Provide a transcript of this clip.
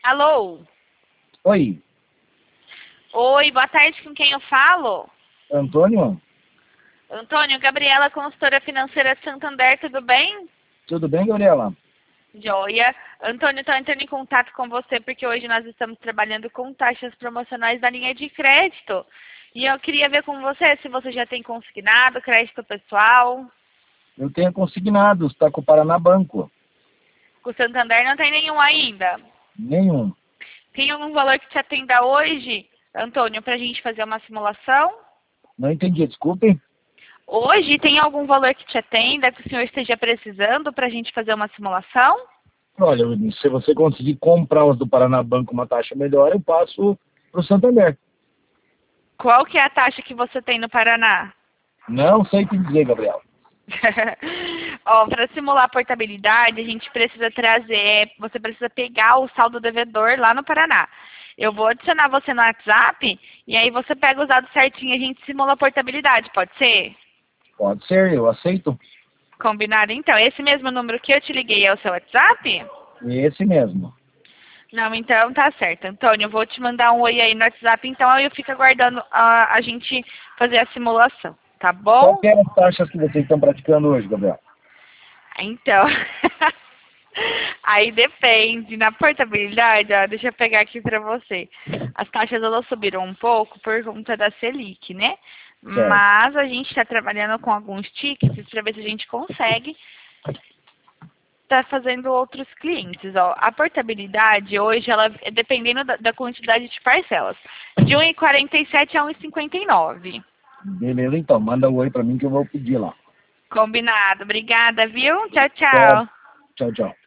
Alô? Oi, Oi, boa tarde, com quem eu falo? Antônio? Antônio, Gabriela, consultora financeira de Santander, tudo bem? Tudo bem, Gabriela? Joia. Antônio, estou entrando em contato com você porque hoje nós estamos trabalhando com taxas promocionais da linha de crédito. E eu queria ver com você se você já tem consignado crédito pessoal. Eu tenho consignado, está com o Paraná Banco. Com o Santander não tem nenhum ainda. Nenhum. Tem algum valor que te atenda hoje, Antônio, para a gente fazer uma simulação? Não entendi, desculpe. Hoje tem algum valor que te atenda, que o senhor esteja precisando para a gente fazer uma simulação? Olha, se você conseguir comprar os do Paraná Banco uma taxa melhor, eu passo para o Santander. Qual que é a taxa que você tem no Paraná? Não sei te dizer, Gabriela. Ó, para simular a portabilidade, a gente precisa trazer, você precisa pegar o saldo devedor lá no Paraná. Eu vou adicionar você no WhatsApp e aí você pega os dados certinho e a gente simula a portabilidade, pode ser? Pode ser, eu aceito. Combinado então. Esse mesmo número que eu te liguei é o seu WhatsApp? Esse mesmo. Não, então tá certo. Antônio, eu vou te mandar um oi aí no WhatsApp, então aí eu fico aguardando a gente fazer a simulação, tá Qual bom? que é as taxas que vocês estão praticando hoje, Gabriela? Então, aí depende. Na portabilidade, ó, deixa eu pegar aqui para você. As taxas elas subiram um pouco por conta da Selic, né? Certo. Mas a gente está trabalhando com alguns tickets para ver se a gente consegue estar fazendo outros clientes. Ó. A portabilidade hoje, ela é dependendo da quantidade de parcelas, de 1,47 a 1,59. Beleza, então. Manda um oi para mim que eu vou pedir lá. Combinado. Obrigada, viu? Tchau, Certo. tchau. Tchau, tchau.